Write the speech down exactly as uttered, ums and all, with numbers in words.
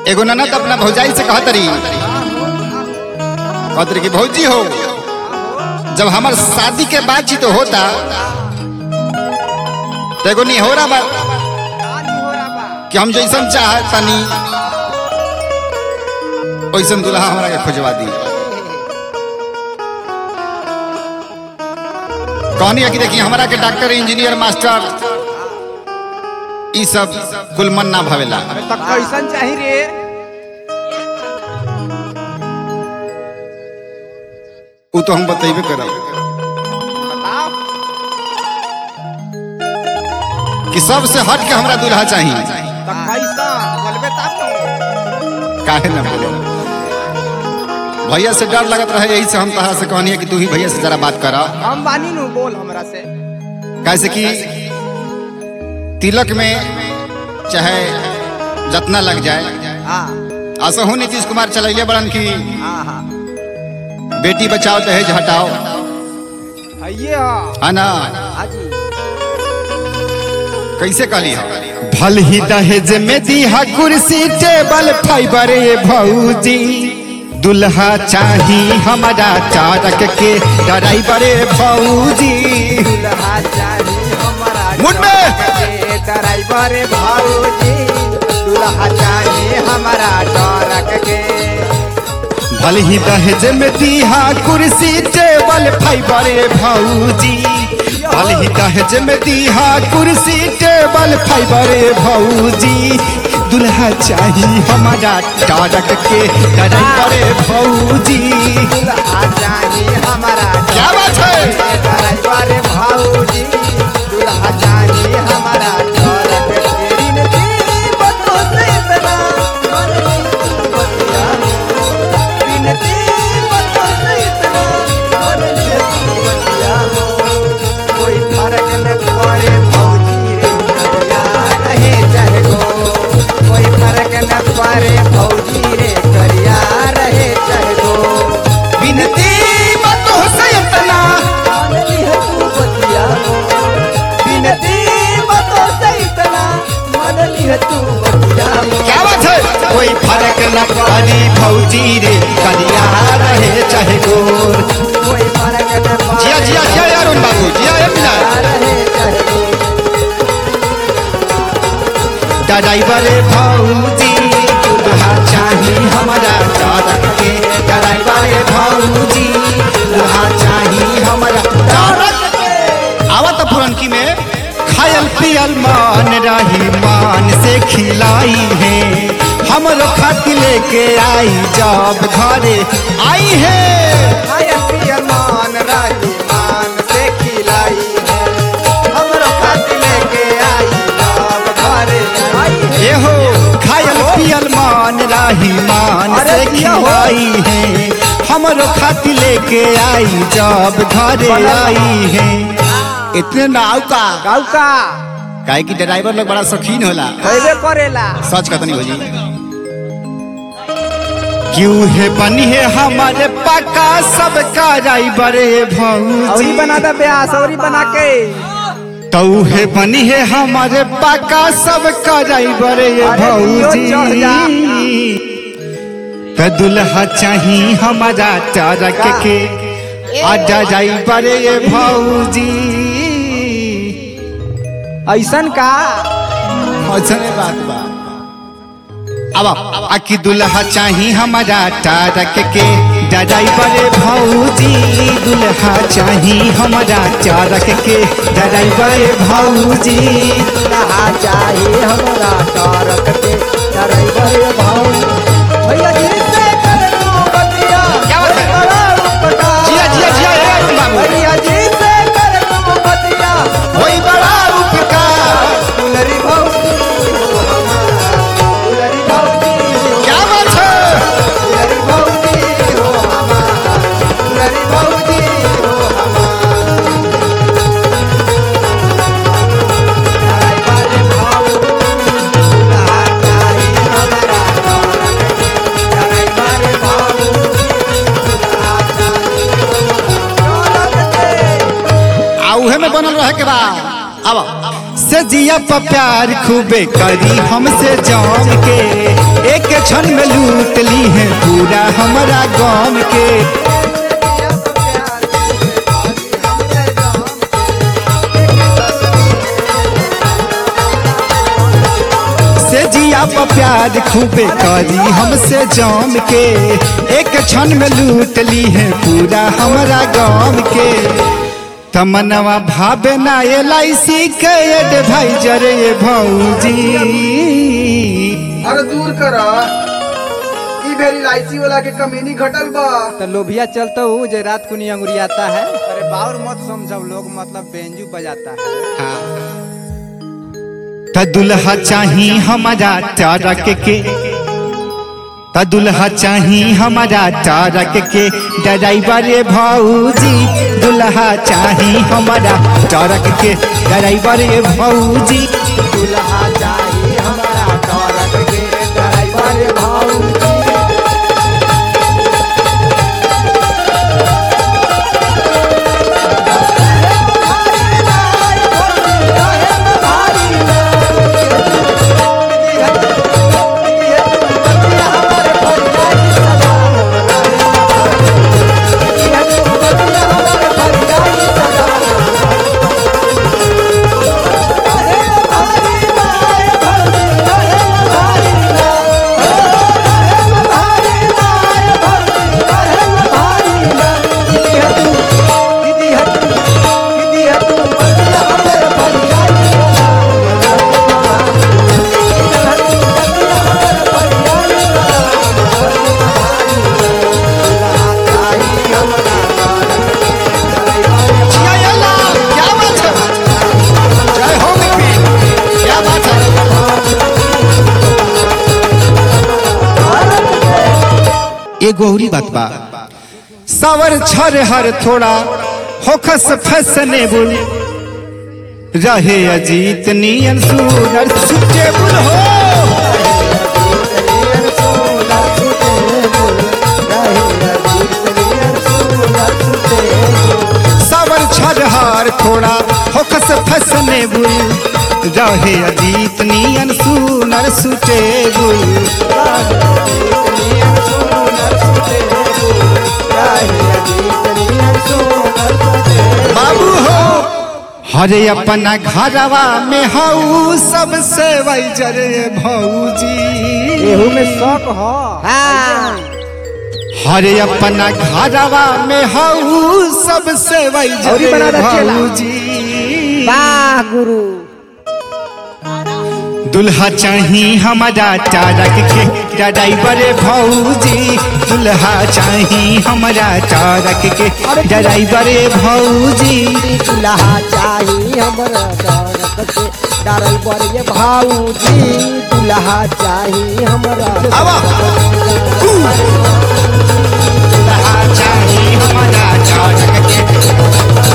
एगो ननद अपना भौजाई से कहतरी कहतरी कि भौजी हो जब हमार शादी के बातचीत तो होता तो एगो निहोरा बा कि हम जैसन चाह तनी वैसन दुल्हा हमरा के खोजवा दी। कहनी है कि देखिए हमारा के डॉक्टर इंजीनियर मास्टर ई सब कुल मन ना भवेला। अरे तक कैसन चाही रे? वो तो हम बतेबे करब बताओ। कि सबसे हट के हमरा दुल्हा चाहिए। तक कैसन बोलबे तब न। काहे ना बोलो भैया से डर लगत रहे यही से हम तहा से कहनी है कि तू ही भैया से जरा बात करा। हम बानी नु बोल हमरा से। कैसे कि तिलक में चाहे जितना लग जाए हां असहु नीतीश कुमार चलैले बड़न की हां हां बेटी बचाओ दहेज हटाओ हइये हां है ना। हाजी कैसे कहली हो भल ही दहेज में दीहा कुर्सी टेबल फाइबर भौजी दुल्हा चाही हमारा चारक के ड्राइवर भौजी दुल्हा चाही हमरा मुंड में ड्राइवर भौजी दुल्हा चाही हमरा डरक के। भल ही दहेज में दीहा कुर्सी टेबल फाइबर भौजी भल ही दहेज में दीहा कुर्सी टेबल फाइबर भौजी दुल्हा चाही हमारा टारक के ड्राइवर भौजी दुल्हा चाही हमरा क्या बात है ड्राइवर भौजी दुल्हा चाही हमरा डरक के। दिन दिन बतो से इतना मन नहीं बतिया दिन दिन बतो से इतना मन नहीं बतिया कोई फर्क न पड़े भौजी रे करिया रहे चाहे गो कोई फर्क न पड़े भौजी रे करिया रहे चाहे गो बिनती बतो से इतना मान लिह तू बतिया बिनती बतो से इतना मान लिह तू बतिया क्या बात है कोई फर्क न पड़ी भौजी रे करिया रहे चाहे गोर कोई फर्क न पड़े जिया जिया जिया यार उन बाबू जिया ये मिला रहे चाहे गो ड्राइवर भौजी दुल्हा चाही हमारा चारक के ड्राइवर भौजी दुल्हा चाही हमारा चारक के। आवा तो पुरनकी में खायल पियल मान रही मान से खिलाई है हमरो खाती लेके आई जब घरे आई है आया पिया मान राजी मान से खिलाई है हमरो खाती लेके आई जब घरे आई है। ये हो खायल पियल मान रही मान अरे से पिया हो। खिलाई है हमरो खाती लेके आई जब घरे आई है। इतने नाव का गाँव का काहे कि ड्राइवर लोग बड़ा शौकीन होला। कहबे करेला सच कहतनी भौजी क्यों है बनी है हमारे पका सब का ड्राइवर औरी भौजी बना दे ब्यास औरी बना के तो है बनी है हमारे पका सब का ड्राइवर अरे लियो चढ़ जा। भौजी तो दुल्हा चाही हमारा चारक के आजा ड्राइवर भौजी ऐसन का अच्छा बात बा अब आखी दुल्हा चाही हमारा टारक के ड्राइवर भौजी दुल्हा चाही हमारा चारक के ड्राइवर भौजी दुल्हा चाहिए हमरा तारक के ड्राइवर भाऊ भैया जी से कर तू बतिया क्या बात है? बड़ा उपकार। जिया जिया जिया ये अरुण बाबू भैया जी से कर तू बतिया वही बड़ा उपकार दुलरी भौजी हो हमारा दुलरी भौजी हो क्या बात है दुलरी भौजी हो हमारा दुलरी भौजी हो हमारा ड्राइवर जिया पर प्यार खूबे करी हमसे जम के, एक क्षण में लूट ली है पूरा हमारा गाँव के। से जिया पर प्यार खूबे करी हमसे जम के, एक क्षण में लूट ली है पूरा हमारा गाँव के। तमनवा भावे ना एल आई सी के एडवाइजर ये भौजी। अरे दूर करा ई भेरी लाइसी वाला के कमीनी घटल बा। तो लोभिया चलता हूँ जो रात को नहीं अंगुरियाता है। अरे बाउर मत समझो लोग, मतलब बेंजू बजाता है। त दुल्हा चाही हमारा तारक के, त दुल्हा चाही हमारा तारक के ड्राइवर ये भौजी। दुल्हा चाही हमारा तारक के ड्राइवर ये भौजी। दुल्हा चाहिए हमारा तारक के ड्राइवर भौजी। गौरी बात बा सावर छर हर थोड़ा होखस फैशनेबल रहे अजीत नियन सुनर सुटेबल हो। सावर छर हर थोड़ा होखस फैशनेबल रहे अजीत नियन सुनर सुटेबल। बाबू हो हरे अपना घरवा में हऊ सबसे वैजर भौजी। एहू में शौक हो। हरे अपना घरवा में हऊ सबसे वैजर भौजी। वाह गुरु। दुल्हा चाही हमारा तारक के ड्राइवर भौजी। दुल्हा चाही हमारा तारक के ड्राइवर भौजी। दुल्हा चाहिए हमारा तारक के ड्राइवर भौजी। दुल्हा चाहिए हमारा दुल्हा चाही हमारा तारक के